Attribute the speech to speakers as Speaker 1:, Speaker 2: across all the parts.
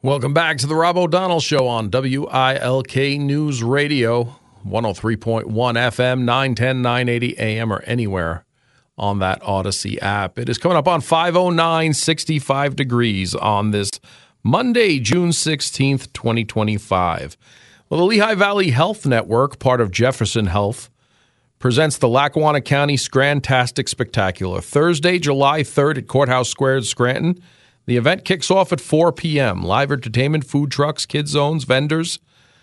Speaker 1: Welcome back to the Rob O'Donnell Show on WILK News Radio, 103.1 FM, 910, 980 AM, or anywhere on that Odyssey app. It is coming up on 5:09, 65 degrees on this Monday, June 16th, 2025. Well, the Lehigh Valley Health Network, part of Jefferson Health, presents the Lackawanna County Scrantastic Spectacular. Thursday, July 3rd at Courthouse Square in Scranton. The event kicks off at 4 p.m. Live entertainment, food trucks, kid zones, vendors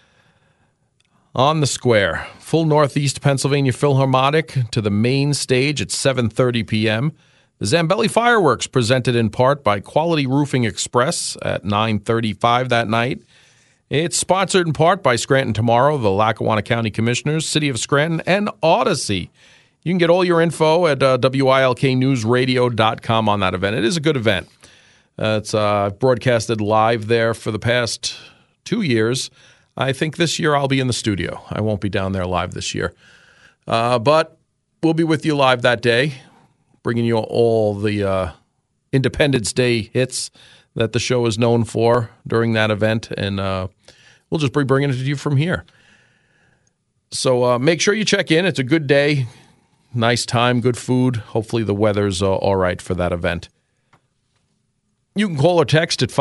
Speaker 1: on the square. Full Northeast Pennsylvania Philharmonic to the main stage at 7:30 p.m. The Zambelli Fireworks presented in part by Quality Roofing Express at 9:35 that night. It's sponsored in part by Scranton Tomorrow, the Lackawanna County Commissioners, City of Scranton, and Odyssey. You can get all your info at WILKnewsradio.com on that event. It is a good event. It's broadcasted live there for the past 2 years. I think this year I'll be in the studio. I won't be down there live this year. But we'll be with you live that day, bringing you all the Independence Day hits that the show is known for during that event. And we'll just be bringing it to you from here. So make sure you check in. It's a good day, nice time, good food. Hopefully the weather's all right for that event. You can call or text at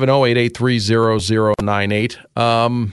Speaker 1: 570-883-0098.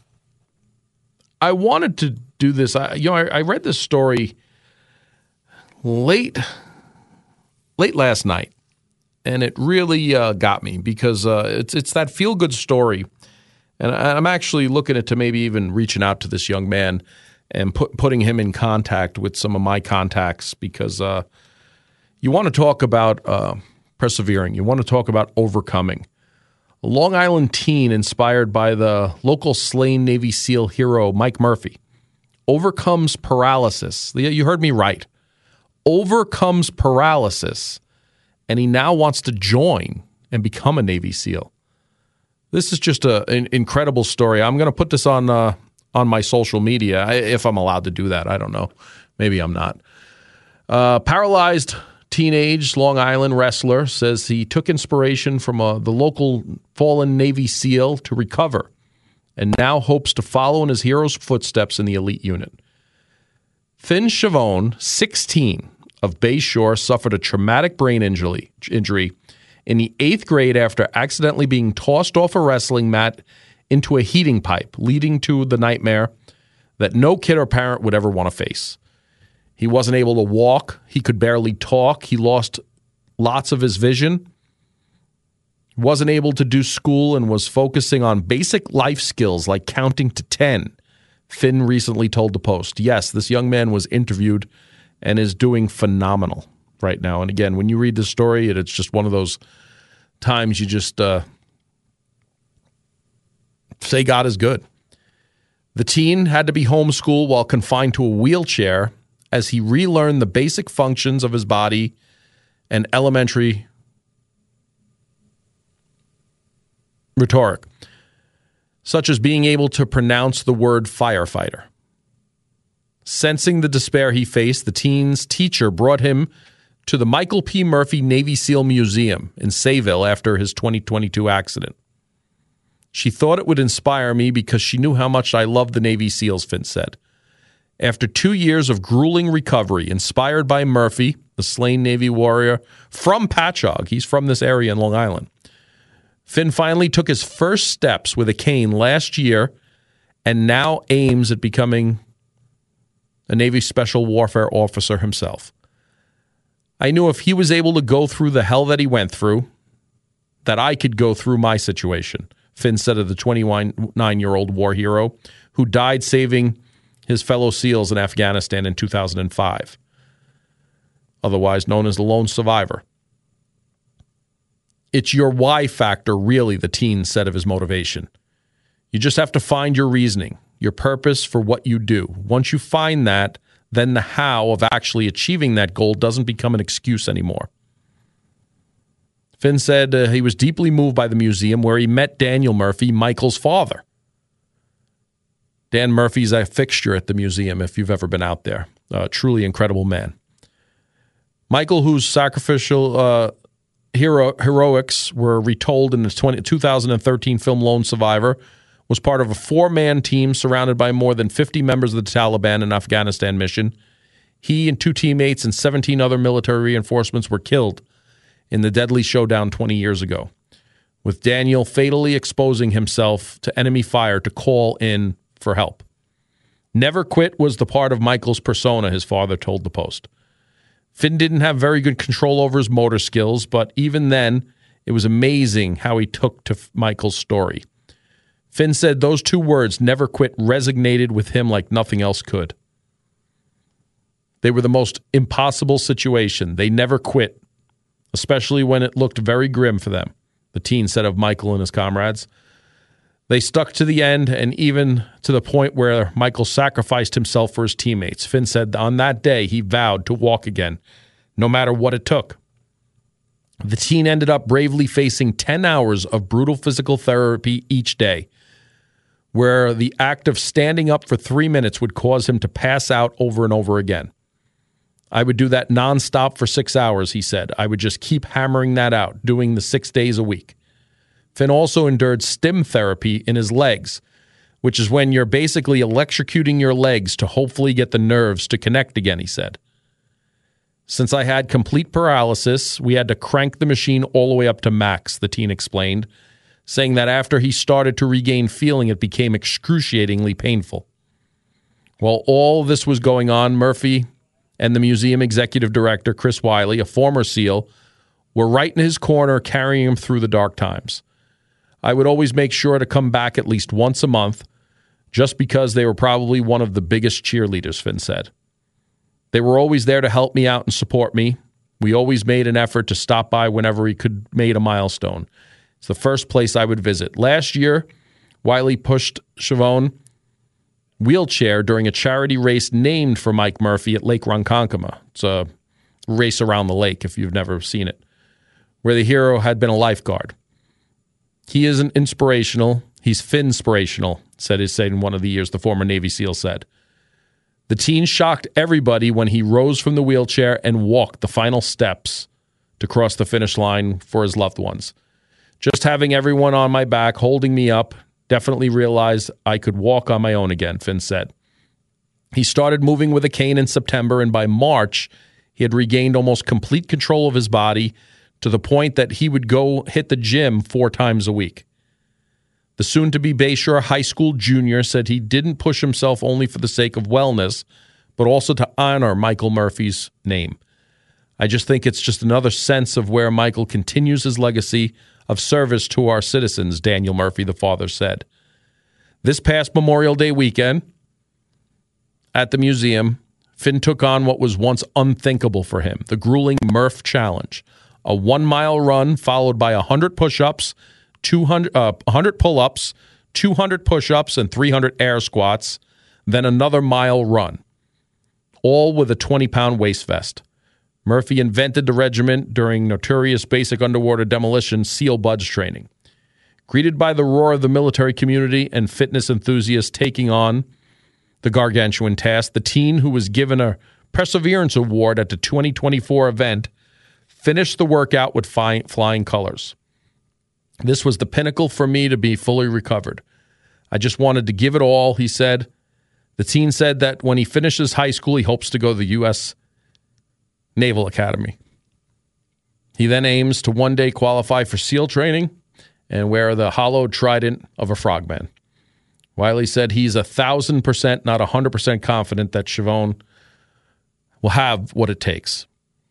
Speaker 1: I wanted to do this. I read this story late last night, and it really got me because it's that feel-good story. And I'm actually looking at to maybe even reaching out to this young man and putting him in contact with some of my contacts because you want to talk about persevering. You want to talk about overcoming. A Long Island teen inspired by the local slain Navy SEAL hero Mike Murphy overcomes paralysis. You heard me right. Overcomes paralysis, and he now wants to join and become a Navy SEAL. This is just an incredible story. I'm going to put this on my social media if I'm allowed to do that. I don't know. Maybe I'm not. Paralyzed teenage Long Island wrestler says he took inspiration from the local fallen Navy SEAL to recover and now hopes to follow in his hero's footsteps in the elite unit. Finn Chavone, 16, of Bay Shore, suffered a traumatic brain injury in the 8th grade after accidentally being tossed off a wrestling mat into a heating pipe, leading to the nightmare that no kid or parent would ever want to face. He wasn't able to walk. He could barely talk. He lost lots of his vision. Wasn't able to do school and was focusing on basic life skills like counting to 10. Finn recently told the Post. Yes, this young man was interviewed and is doing phenomenal right now. And again, when you read this story, it's just one of those times you just say God is good. The teen had to be homeschooled while confined to a wheelchair as he relearned the basic functions of his body and elementary rhetoric, such as being able to pronounce the word firefighter. Sensing the despair he faced, the teen's teacher brought him to the Michael P. Murphy Navy SEAL Museum in Sayville after his 2022 accident. She thought it would inspire me because she knew how much I loved the Navy SEALs, Finn said. After 2 years of grueling recovery, inspired by Murphy, the slain Navy warrior from Patchogue, he's from this area in Long Island, Finn finally took his first steps with a cane last year and now aims at becoming a Navy Special Warfare officer himself. I knew if he was able to go through the hell that he went through, that I could go through my situation, Finn said of the 29-year-old war hero who died saving his fellow SEALs in Afghanistan in 2005, otherwise known as the lone survivor. It's your why factor, really, the teen said of his motivation. You just have to find your reasoning, your purpose for what you do. Once you find that, then the how of actually achieving that goal doesn't become an excuse anymore. Finn said he was deeply moved by the museum where he met Daniel Murphy, Michael's father. Dan Murphy's a fixture at the museum if you've ever been out there. A truly incredible man. Michael, whose sacrificial heroics were retold in the 2013 film Lone Survivor, was part of a 4-man team surrounded by more than 50 members of the Taliban in Afghanistan mission. He and 2 teammates and 17 other military reinforcements were killed in the deadly showdown 20 years ago, with Daniel fatally exposing himself to enemy fire to call in for help. Never quit was the part of Michael's persona, his father told the Post. Finn didn't have very good control over his motor skills, but even then, it was amazing how he took to Michael's story. Finn said those 2 words, never quit, resonated with him like nothing else could. They were the most impossible situation. They never quit, especially when it looked very grim for them, the teen said of Michael and his comrades. They stuck to the end, and even to the point where Michael sacrificed himself for his teammates. Finn said on that day he vowed to walk again, no matter what it took. The teen ended up bravely facing 10 hours of brutal physical therapy each day, where the act of standing up for 3 minutes would cause him to pass out over and over again. I would do that nonstop for 6 hours, he said. I would just keep hammering that out, doing the 6 days a week. Finn also endured stim therapy in his legs, which is when you're basically electrocuting your legs to hopefully get the nerves to connect again, he said. Since I had complete paralysis, we had to crank the machine all the way up to max, the teen explained, saying that after he started to regain feeling, it became excruciatingly painful. While all this was going on, Murphy and the museum executive director, Chris Wiley, a former SEAL, were right in his corner carrying him through the dark times. I would always make sure to come back at least once a month, just because they were probably one of the biggest cheerleaders, Finn said. They were always there to help me out and support me. We always made an effort to stop by whenever we could make a milestone. It's the first place I would visit. Last year, Wiley pushed Siobhan wheelchair during a charity race named for Mike Murphy at Lake Ronkonkoma. It's a race around the lake, if you've never seen it, where the hero had been a lifeguard. He isn't inspirational. He's Finn-spirational, said in one of the years, the former Navy SEAL said. The teen shocked everybody when he rose from the wheelchair and walked the final steps to cross the finish line for his loved ones. Just having everyone on my back, holding me up, definitely realized I could walk on my own again, Finn said. He started moving with a cane in September, and by March, he had regained almost complete control of his body to the point that he would go hit the gym 4 times a week. The soon-to-be Bayshore High School junior said he didn't push himself only for the sake of wellness, but also to honor Michael Murphy's name. I just think it's just another sense of where Michael continues his legacy of service to our citizens, Daniel Murphy, the father, said. This past Memorial Day weekend at the museum, Finn took on what was once unthinkable for him, the grueling Murph Challenge, a 1-mile run followed by 100 push-ups, 100 pull-ups, 200 push-ups, and 300 air squats, then another mile run, all with a 20-pound waist vest. Murphy invented the regiment during notorious basic underwater demolition SEAL BUD/S training. Greeted by the roar of the military community and fitness enthusiasts taking on the gargantuan task, the teen, who was given a Perseverance Award at the 2024 event, finished the workout with flying colors. This was the pinnacle for me to be fully recovered. I just wanted to give it all, he said. The teen said that when he finishes high school, he hopes to go to the U.S. Naval Academy. He then aims to one day qualify for SEAL training and wear the hollowed trident of a frogman. Wiley said he's 1,000%, not 100% confident that Siobhan will have what it takes.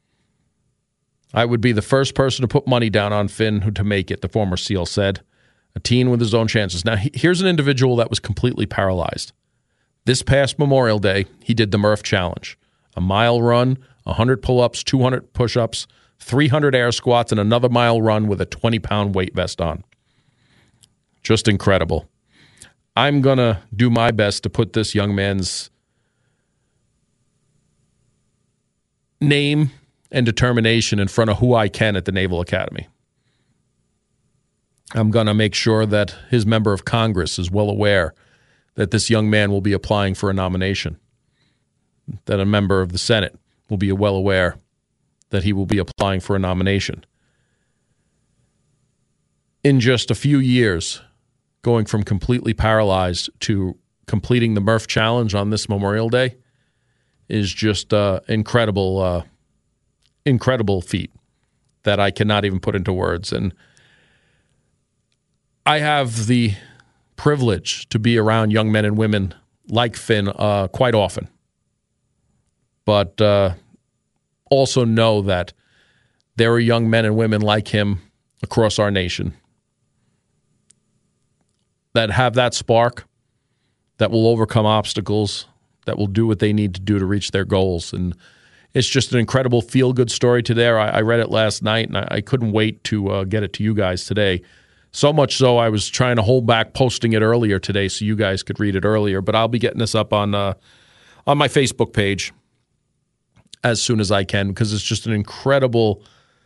Speaker 1: I would be the first person to put money down on Finn to make it, the former SEAL said. A teen with his own chances. Now, here's an individual that was completely paralyzed. This past Memorial Day, he did the Murph Challenge. A mile run, 100 pull-ups, 200 push-ups, 300 air squats, and another mile run with a 20-pound weight vest on. Just incredible. I'm going to do my best to put this young man's name and determination in front of who I can at the Naval Academy. I'm going to make sure that his member of Congress is well aware that this young man will be applying for a nomination, that a member of the Senate will be well aware that he will be applying for a nomination. in just a few years, going from completely paralyzed to completing the Murph Challenge on this Memorial Day is just incredible feat that I cannot even put into words. And I have the privilege to be around young men and women like Finn quite often, but also know that there are young men and women like him across our nation that have that spark, that will overcome obstacles, that will do what they need to do to reach their goals. And it's just an incredible feel-good story today. I read it last night, and I couldn't wait to get it to you guys today. So much so I was trying to hold back posting it earlier today so you guys could read it earlier. But I'll be getting this up on my Facebook page as soon as I can, because it's just an incredible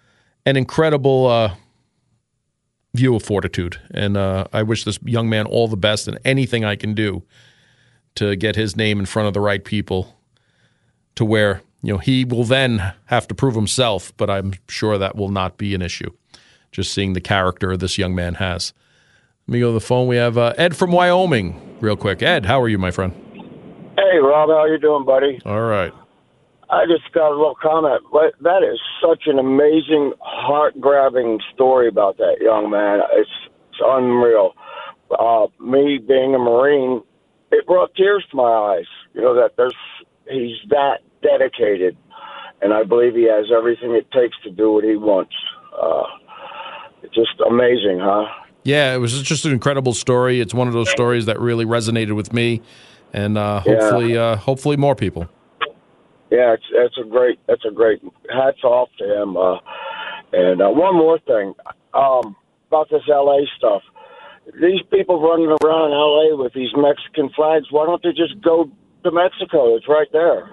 Speaker 1: view of fortitude. And I wish this young man all the best, and anything I can do to get his name in front of the right people to where he will then have to prove himself, but I'm sure that will not be an issue. Just seeing the character this young man has. Let me go to the phone. We have Ed from Wyoming real quick. Ed, how are you, my friend?
Speaker 2: Hey, Rob, how you doing, buddy?
Speaker 1: All right.
Speaker 2: I just got a little comment. That is such an amazing, heart-grabbing story about that young man. It's unreal. Me being a Marine, it brought tears to my eyes. He's that dedicated, and I believe he has everything it takes to do what he wants. It's just amazing, huh?
Speaker 1: Yeah, it was just an incredible story. It's one of those stories that really resonated with me, and hopefully more people.
Speaker 2: Yeah, that's a great hats off to him. And one more thing about this L.A. stuff. These people running around in L.A. with these Mexican flags, why don't they just go to Mexico? It's right there.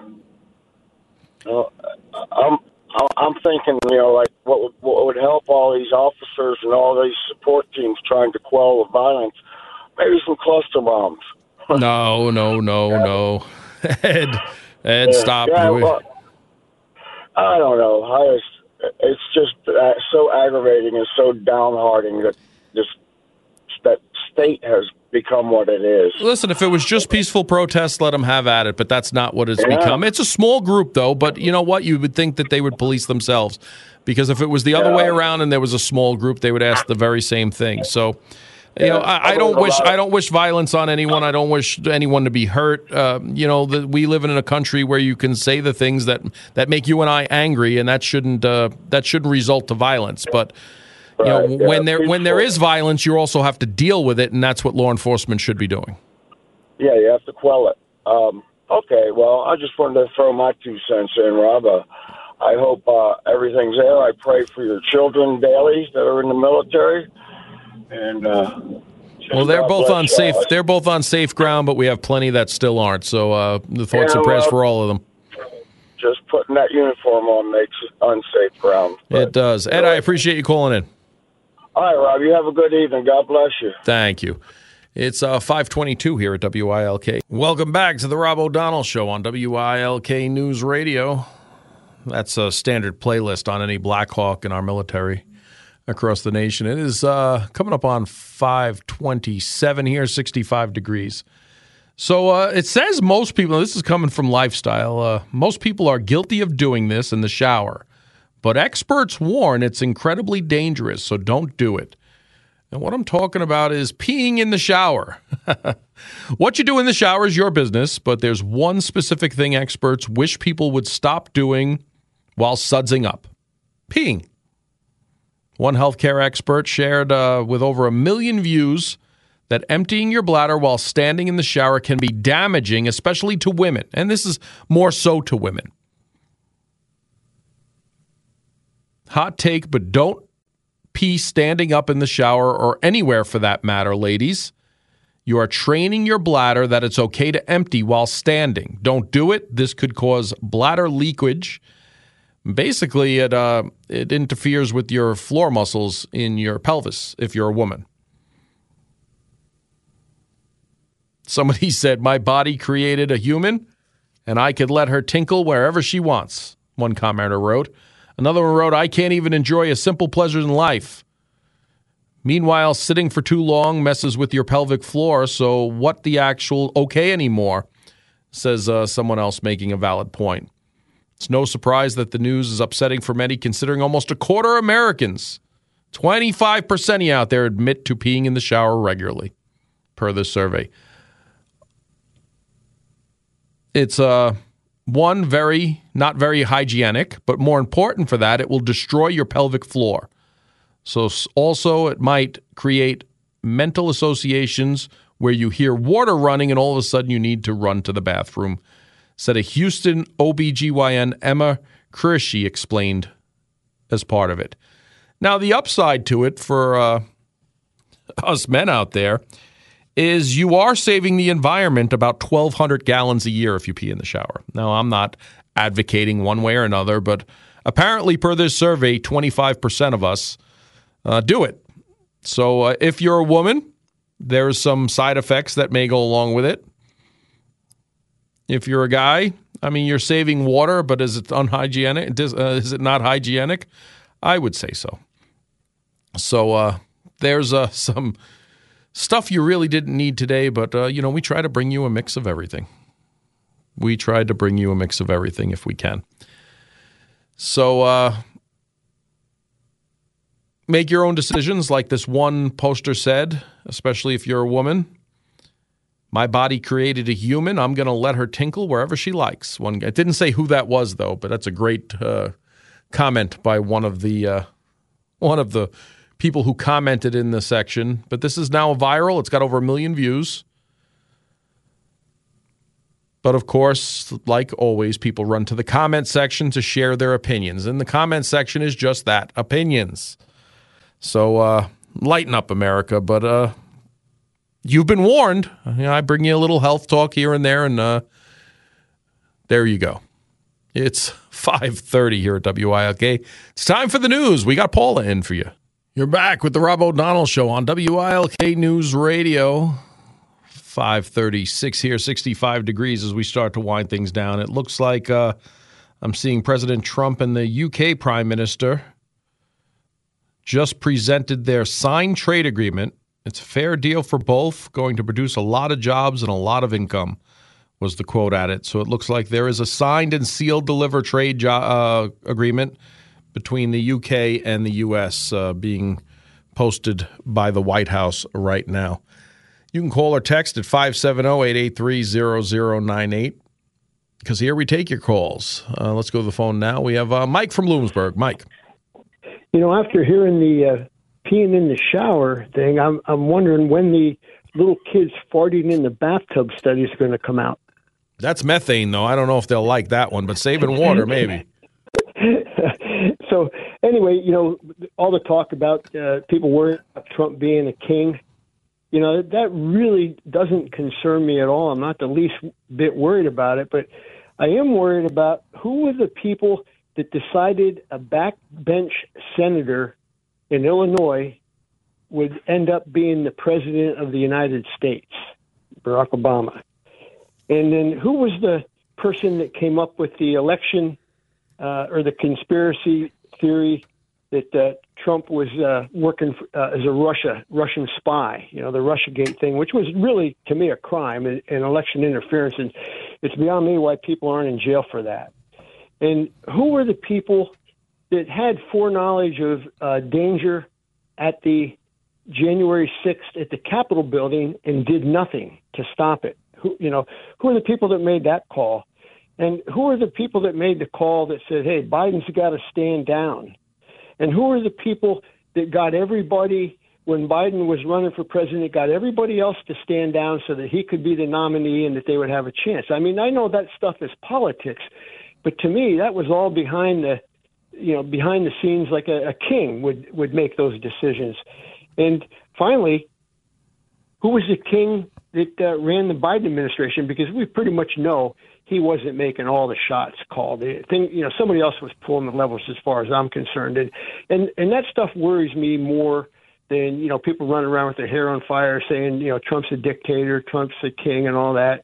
Speaker 2: I'm thinking, what would help all these officers and all these support teams trying to quell the violence? Maybe some cluster bombs.
Speaker 1: No. Ed, stop.
Speaker 2: Yeah, well, I don't know. It's just so aggravating and so downhearting that that state has become what it is.
Speaker 1: Listen, if it was just peaceful protests, let them have at it, but that's not what it's become. It's a small group, though, but you know what? You would think that they would police themselves, because if it was the other way around and there was a small group, they would ask the very same thing. So, I don't wish violence on anyone. I don't wish anyone to be hurt. We live in a country where you can say the things that make you and I angry, and that shouldn't result to violence. But when there is violence, you also have to deal with it, and that's what law enforcement should be doing.
Speaker 2: Yeah, you have to quell it. Okay, well, I just wanted to throw my 2 cents in, Rob. I hope everything's there. I pray for your children daily that are in the military. And
Speaker 1: well, they're both on safe. They're both on safe ground, but we have plenty that still aren't. So the thoughts and prayers for all of them.
Speaker 2: Just putting that uniform on makes it unsafe ground.
Speaker 1: It does. Ed, I appreciate you calling in.
Speaker 2: All right, Rob. You have a good evening. God bless you.
Speaker 1: Thank you. It's 5:22 here at WILK. Welcome back to the Rob O'Donnell Show on WILK News Radio. That's a standard playlist on any Black Hawk in our military across the nation. It is coming up on 5:27 here, 65 degrees. So it says most people, this is coming from Lifestyle, most people are guilty of doing this in the shower. But experts warn it's incredibly dangerous, so don't do it. And what I'm talking about is peeing in the shower. What you do in the shower is your business, but there's one specific thing experts wish people would stop doing while sudsing up: peeing. One healthcare expert shared with over 1 million views that emptying your bladder while standing in the shower can be damaging, especially to women. And this is more so to women. Hot take, but don't pee standing up in the shower or anywhere for that matter, ladies. You are training your bladder that it's okay to empty while standing. Don't do it. This could cause bladder leakage. Basically, it interferes with your floor muscles in your pelvis if you're a woman. Somebody said, my body created a human, and I could let her tinkle wherever she wants, one commenter wrote. Another one wrote, I can't even enjoy a simple pleasure in life. Meanwhile, sitting for too long messes with your pelvic floor, so what the actual okay anymore, says someone else making a valid point. It's no surprise that the news is upsetting for many, considering almost a quarter of Americans, 25% of you out there, admit to peeing in the shower regularly, per this survey. It's not very hygienic, but more important for that, it will destroy your pelvic floor. So also it might create mental associations where you hear water running and all of a sudden you need to run to the bathroom, said a Houston OBGYN, Emma Krishi, explained as part of it. Now, the upside to it for us men out there is you are saving the environment about 1,200 gallons a year if you pee in the shower. Now, I'm not advocating one way or another, but apparently per this survey, 25% of us do it. So if you're a woman, there's some side effects that may go along with it. If you're a guy, I mean, you're saving water, but is it unhygienic? Is it not hygienic? I would say so. So there's some stuff you really didn't need today, but, we try to bring you a mix of everything. We tried to bring you a mix of everything if we can. So make your own decisions, like this one poster said, especially if you're a woman. My body created a human. I'm going to let her tinkle wherever she likes. It didn't say who that was, though, but that's a great comment by one of the people who commented in the section. But this is now viral. It's got over 1 million views. But, of course, like always, people run to the comment section to share their opinions. And the comment section is just that, opinions. So lighten up, America. But you've been warned. I bring you a little health talk here and there, and there you go. It's 5:30 here at WILK. It's time for the news. We got Paula in for you. You're back with the Rob O'Donnell Show on WILK News Radio. 5:36 here, 65 degrees as we start to wind things down. It looks like I'm seeing President Trump and the UK Prime Minister just presented their signed trade agreement. It's a fair deal for both, going to produce a lot of jobs and a lot of income, was the quote at it. So it looks like there is a signed and sealed deliver trade agreement between the UK and the U.S. Being posted by the White House right now. You can call or text at 570-883-0098 because here we take your calls. Let's go to the phone now. We have Mike from Bloomsburg. Mike.
Speaker 3: After hearing the peeing in the shower thing, I'm wondering when the little kids farting in the bathtub study is going to come out.
Speaker 1: That's methane, though. I don't know if they'll like that one, but saving water, maybe.
Speaker 3: So anyway, all the talk about people worrying about Trump being a king, that really doesn't concern me at all. I'm not the least bit worried about it, but I am worried about who were the people that decided a backbench senator in Illinois would end up being the president of the United States, Barack Obama. And then who was the person that came up with the election or the conspiracy theory that Trump was working as a Russian spy, the Russiagate thing, which was really, to me, a crime and election interference. And it's beyond me why people aren't in jail for that. And who were the people that had foreknowledge of danger at the January 6th at the Capitol building and did nothing to stop it? Who are the people that made that call? And who are the people that made the call that said, hey, Biden's got to stand down? And who are the people that got everybody, when Biden was running for president, got everybody else to stand down so that he could be the nominee and that they would have a chance? I mean, I know that stuff is politics, but to me, that was all behind the scenes, like a king would make those decisions. And finally, who was the king that ran the Biden administration? Because we pretty much know he wasn't making all the shots called. Somebody else was pulling the levers as far as I'm concerned. And that stuff worries me more than, people running around with their hair on fire saying, Trump's a dictator, Trump's a king and all that.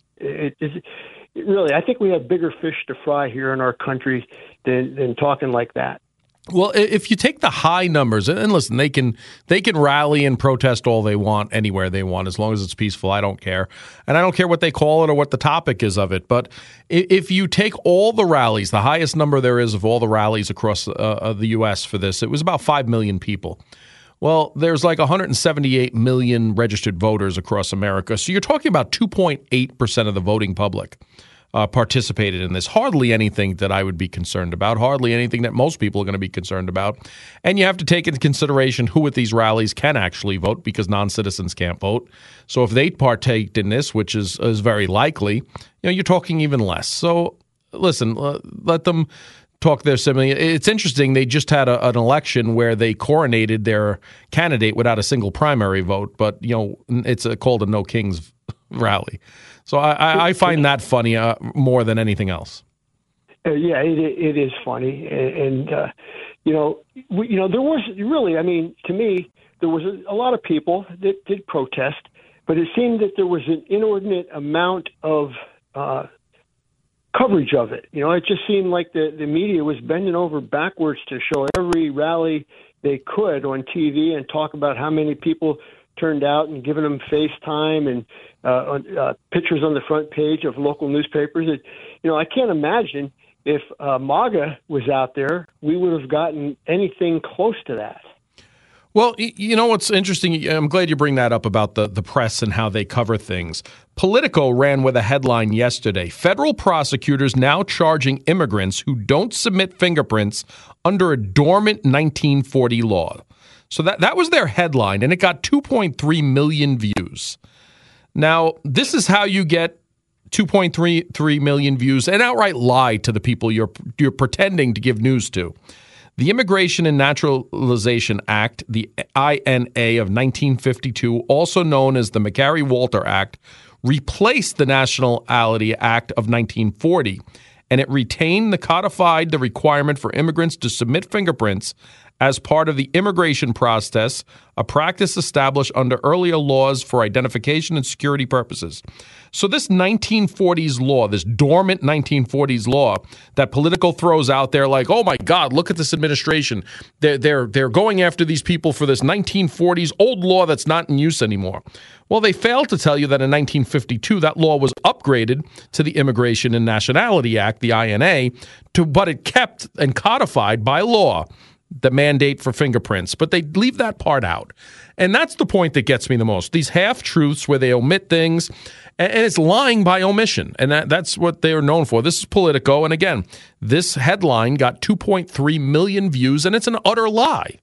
Speaker 3: Really, I think we have bigger fish to fry here in our country than talking like that.
Speaker 1: Well, if you take the high numbers, and listen, they can rally and protest all they want anywhere they want as long as it's peaceful. I don't care. And I don't care what they call it or what the topic is of it. But if you take all the rallies, the highest number there is of all the rallies across the U.S. for this, it was about 5 million people. Well, there's like 178 million registered voters across America. So you're talking about 2.8% of the voting public participated in this. Hardly anything that I would be concerned about, hardly anything that most people are going to be concerned about. And you have to take into consideration who at these rallies can actually vote because non-citizens can't vote. So if they partaked in this, which is very likely, you're talking even less. So listen, let them talk their simile. It's interesting. They just had an election where they coronated their candidate without a single primary vote, but it's called a No Kings rally. So I find that funny more than anything else.
Speaker 3: Yeah, it is funny, and there was really, I mean, to me, there was a lot of people that did protest, but it seemed that there was an inordinate amount of coverage of it. It just seemed like the media was bending over backwards to show every rally they could on TV and talk about how many people turned out and giving them FaceTime and pictures on the front page of local newspapers. I can't imagine if MAGA was out there, we would have gotten anything close to that.
Speaker 1: Well, what's interesting, I'm glad you bring that up about the press and how they cover things. Politico ran with a headline yesterday, federal prosecutors now charging immigrants who don't submit fingerprints under a dormant 1940 law. So that was their headline, and it got 2.3 million views. Now, this is how you get 2.3 million views and outright lie to the people you're pretending to give news to. The Immigration and Naturalization Act, the INA of 1952, also known as the McCarry-Walter Act, replaced the Nationality Act of 1940, and it retained the requirement for immigrants to submit fingerprints as part of the immigration process, a practice established under earlier laws for identification and security purposes. So this 1940s law, this dormant 1940s law that Politico throws out there like, oh my God, look at this administration. They're going after these people for this 1940s old law that's not in use anymore. Well, they failed to tell you that in 1952, that law was upgraded to the Immigration and Nationality Act, the INA, but it kept and codified by law the mandate for fingerprints, but they leave that part out. And that's the point that gets me the most. These half-truths where they omit things, and it's lying by omission, and that's what they're known for. This is Politico, and again, this headline got 2.3 million views, and it's an utter lie.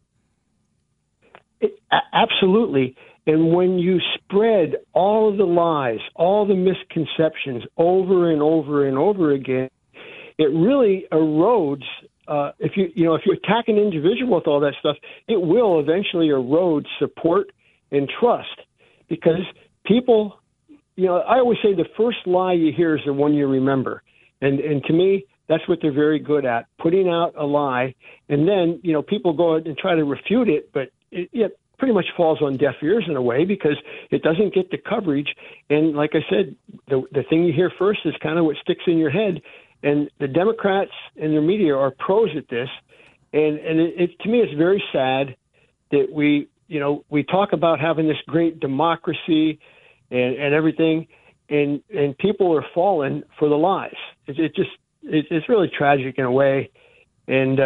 Speaker 3: Absolutely. And when you spread all of the lies, all the misconceptions over and over and over again, it really erodes. If you attack an individual with all that stuff, it will eventually erode support and trust, because people, I always say the first lie you hear is the one you remember, and to me that's what they're very good at, putting out a lie, and then people go and try to refute it, but it pretty much falls on deaf ears in a way because it doesn't get the coverage. And like I said, the thing you hear first is kind of what sticks in your head. And the Democrats and their media are pros at this, and it to me it's very sad that we talk about having this great democracy and everything, and people are falling for the lies. It's really tragic in a way, and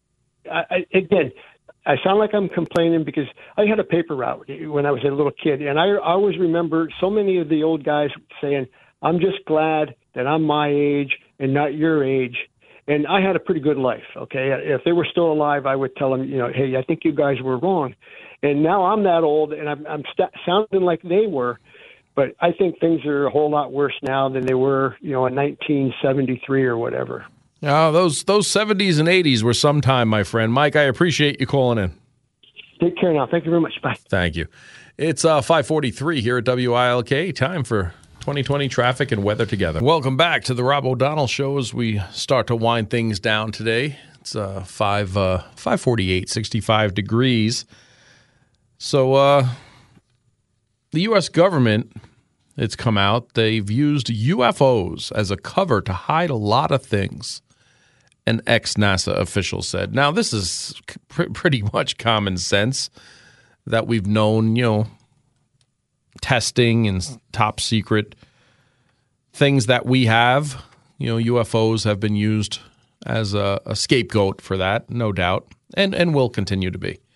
Speaker 3: I sound like I'm complaining because I had a paper route when I was a little kid, and I always remember so many of the old guys saying, "I'm just glad that I'm my age and not your age." And I had a pretty good life, okay? If they were still alive, I would tell them, hey, I think you guys were wrong. And now I'm that old, and I'm sounding like they were. But I think things are a whole lot worse now than they were, in 1973 or whatever.
Speaker 1: Oh, those 70s and 80s were some time, my friend. Mike, I appreciate you calling in.
Speaker 3: Take care now. Thank you very much. Bye.
Speaker 1: Thank you. It's 5:43 here at WILK. Time for 2020 traffic and weather together. Welcome back to the Rob O'Donnell Show as we start to wind things down today. It's 5:48, 65 degrees. So the U.S. government, it's come out, they've used UFOs as a cover to hide a lot of things. an ex-NASA official said. Now, this is pretty much common sense that we've known, testing and top secret things that we have. UFOs have been used as a scapegoat for that, no doubt, and will continue to be.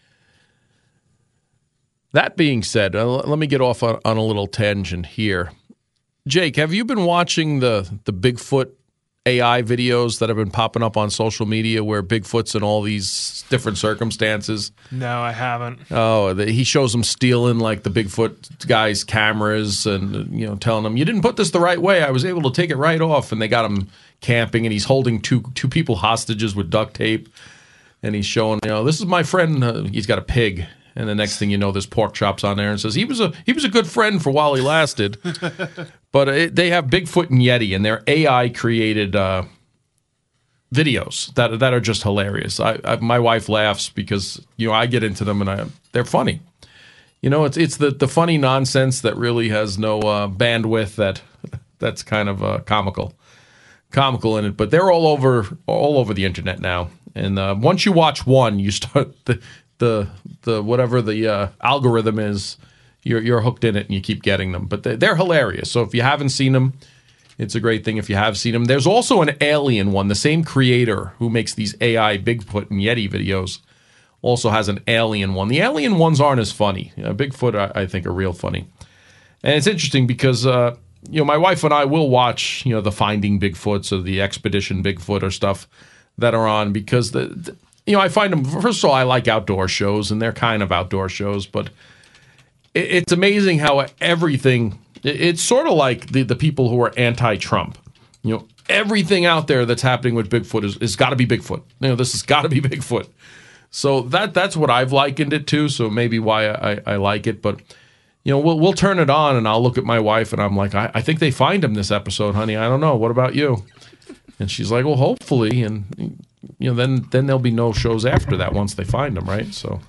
Speaker 1: That being said, let me get off on a little tangent here. Jake, have you been watching the Bigfoot AI videos that have been popping up on social media where Bigfoot's in all these different circumstances?
Speaker 4: No, I haven't.
Speaker 1: Oh, he shows them stealing like the Bigfoot guy's cameras and, telling them, you didn't put this the right way. I was able to take it right off. And they got him camping and he's holding two people hostages with duct tape. And he's showing, this is my friend. He's got a pig. And the next thing you know, there's pork chops on there and says he was a good friend for while he lasted. But they have Bigfoot and Yeti, and they're AI created videos that are just hilarious. My wife laughs because I get into them and they're funny. It's the funny nonsense that really has no bandwidth that's kind of comical in it. But they're all over the internet now. And once you watch one, you start the whatever the algorithm is, you're hooked in it and you keep getting them. But they're hilarious. So if you haven't seen them, it's a great thing if you have seen them. There's also an alien one. The same creator who makes these AI Bigfoot and Yeti videos also has an alien one. The alien ones aren't as funny. Bigfoot, I think, are real funny. And it's interesting because my wife and I will watch the Finding Bigfoots or the Expedition Bigfoot or stuff that are on because I find them, first of all, I like outdoor shows, and they're kind of outdoor shows, but it's amazing how everything, it's sort of like the people who are anti-Trump. Everything out there that's happening with Bigfoot is got to be Bigfoot. This has got to be Bigfoot. So that's what I've likened it to, so maybe why I like it, but we'll turn it on, and I'll look at my wife, and I'm like, I think they find him this episode, honey. I don't know. What about you? And she's like, well, hopefully, and then there'll be no shows after that once they find them, right? So,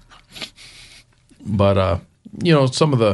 Speaker 1: but some of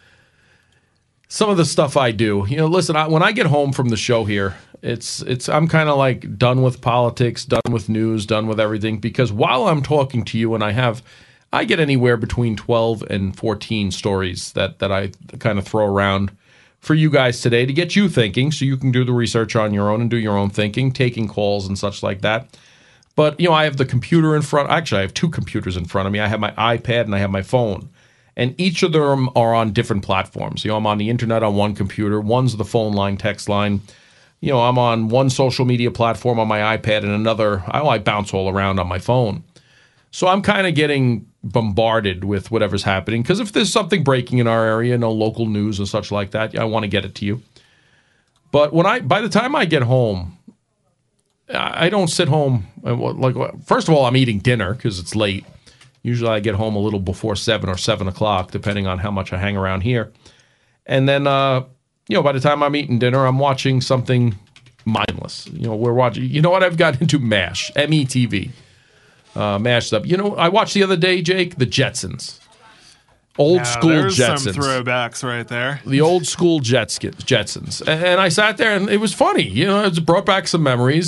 Speaker 1: the stuff I do, listen, when I get home from the show here, I'm kind of like done with politics, done with news, done with everything, because while I'm talking to you, and I get anywhere between 12 and 14 stories that I kind of throw around for you guys today to get you thinking, so you can do the research on your own and do your own thinking, taking calls and such like that. But, I have the computer in front. Actually, I have two computers in front of me. I have my iPad and I have my phone. And each of them are on different platforms. I'm on the internet on one computer. One's the phone line, text line. I'm on one social media platform on my iPad and another. I bounce all around on my phone. So I'm kind of getting bombarded with whatever's happening. Because if there's something breaking in our area, local news and such like that, I want to get it to you. But by the time I get home, I don't sit home. First of all, I'm eating dinner because it's late. Usually I get home a little before 7 or 7 o'clock, depending on how much I hang around here. And then, by the time I'm eating dinner, I'm watching something mindless. We're watching, what I've got into MASH, METV. MASH stuff. I watched the other day, Jake, the Jetsons. Old school
Speaker 4: there's
Speaker 1: Jetsons.
Speaker 4: Some throwbacks right there.
Speaker 1: The old school Jetsons. And I sat there and it was funny. It brought back some memories.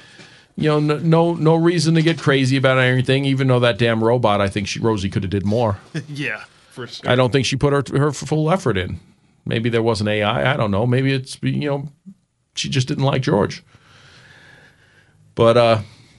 Speaker 1: No reason to get crazy about anything, even though that damn robot, I think Rosie could have did more.
Speaker 4: Yeah, for sure.
Speaker 1: I don't think she put her full effort in. Maybe there was an AI. I don't know. Maybe it's, she just didn't like George. But,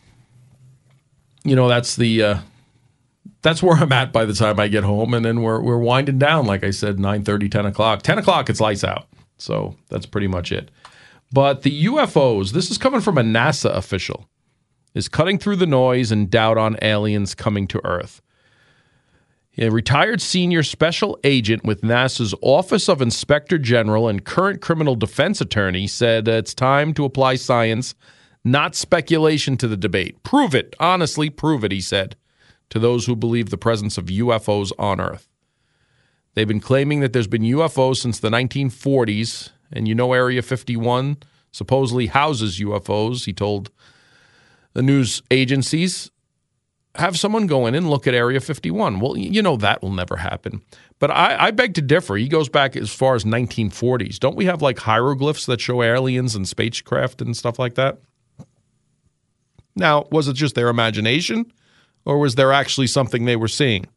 Speaker 1: that's where I'm at by the time I get home, and then we're winding down, like I said, 9:30, 10 o'clock. 10 o'clock, it's lights out. So that's pretty much it. But the UFOs, this is coming from a NASA official, is cutting through the noise and doubt on aliens coming to Earth. A retired senior special agent with NASA's Office of Inspector General and current criminal defense attorney said it's time to apply science, not speculation, to the debate. Prove it. Honestly, prove it, he said, to those who believe the presence of UFOs on Earth. They've been claiming that there's been UFOs since the 1940s, and Area 51 supposedly houses UFOs, he told the news agencies. Have someone go in and look at Area 51. Well, that will never happen. But I beg to differ. He goes back as far as 1940s. Don't we have hieroglyphs that show aliens and spacecraft and stuff like that? Now, was it just their imagination, or was there actually something they were seeing?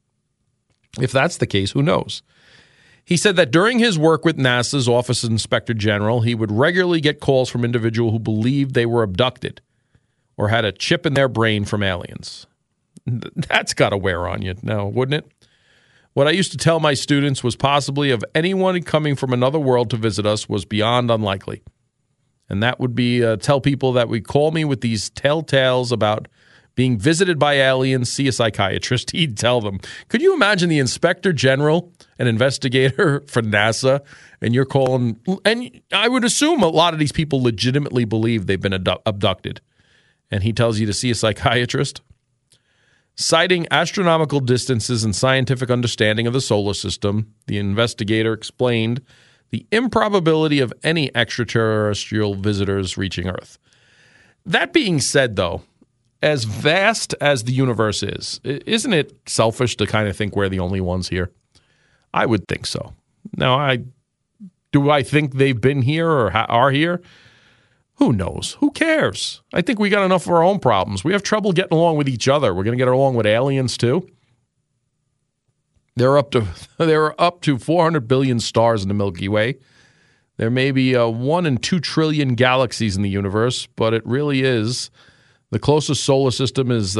Speaker 1: If that's the case, who knows? He said that during his work with NASA's Office of Inspector General, he would regularly get calls from individuals who believed they were abducted or had a chip in their brain from aliens. That's got to wear on you now, wouldn't it? What I used to tell my students was possibly of anyone coming from another world to visit us was beyond unlikely. And that would be tell people that would call me with these telltales about being visited by aliens, see a psychiatrist. He'd tell them. Could you imagine the Inspector General, an investigator for NASA, and you're calling? And I would assume a lot of these people legitimately believe they've been abducted. And he tells you to see a psychiatrist. Citing astronomical distances and scientific understanding of the solar system, the investigator explained the improbability of any extraterrestrial visitors reaching Earth. That being said, though, as vast as the universe is, isn't it selfish to kind of think we're the only ones here? I would think so. Now, do I think they've been here or are here? Who knows? Who cares? I think we got enough of our own problems. We have trouble getting along with each other. We're going to get along with aliens too. There are up to 400 billion stars in the Milky Way. There may be 1 in 2 trillion galaxies in the universe, but it really is. The closest solar system is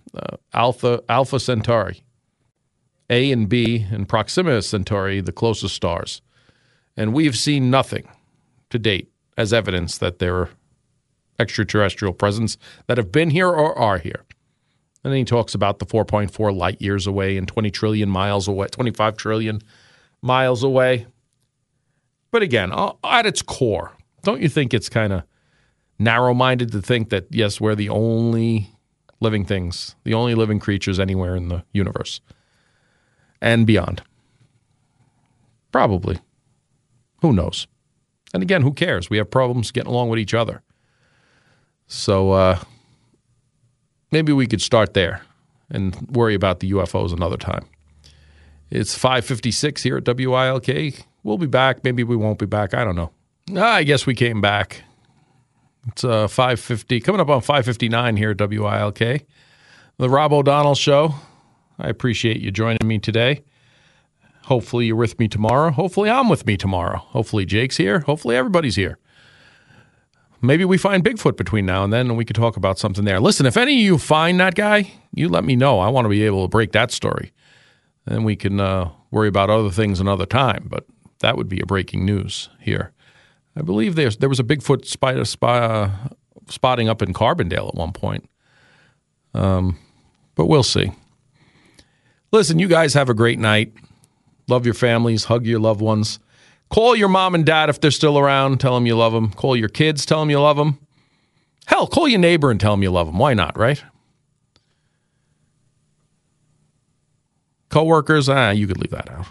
Speaker 1: Alpha Centauri. A and B and Proxima Centauri, the closest stars. And we've seen nothing to date as evidence that there are extraterrestrial presence that have been here or are here. And then he talks about the 4.4 light years away and 20 trillion miles away, 25 trillion miles away. But again, at its core, don't you think it's kind of narrow-minded to think that, yes, we're the only living things, the only living creatures anywhere in the universe and beyond? Probably. Who knows? And again, who cares? We have problems getting along with each other. So maybe we could start there and worry about the UFOs another time. It's 5:56 here at WILK. We'll be back. Maybe we won't be back. I don't know. I guess we came back. It's 5:50, coming up on 5:59 here at WILK. The Rob O'Donnell Show. I appreciate you joining me today. Hopefully you're with me tomorrow. Hopefully I'm with me tomorrow. Hopefully Jake's here. Hopefully everybody's here. Maybe we find Bigfoot between now and then, and we could talk about something there. Listen, if any of you find that guy, you let me know. I want to be able to break that story. And we can worry about other things another time, but that would be a breaking news here. I believe there was a Bigfoot spotting up in Carbondale at one point. But we'll see. Listen, you guys have a great night. Love your families. Hug your loved ones. Call your mom and dad if they're still around. Tell them you love them. Call your kids. Tell them you love them. Hell, call your neighbor and tell them you love them. Why not, right? Coworkers, you could leave that out.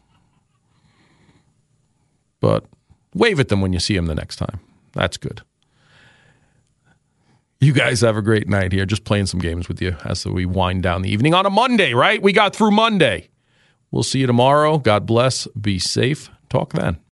Speaker 1: But wave at them when you see them the next time. That's good. You guys have a great night here. Just playing some games with you as we wind down the evening on a Monday, right? We got through Monday. We'll see you tomorrow. God bless. Be safe. Talk then.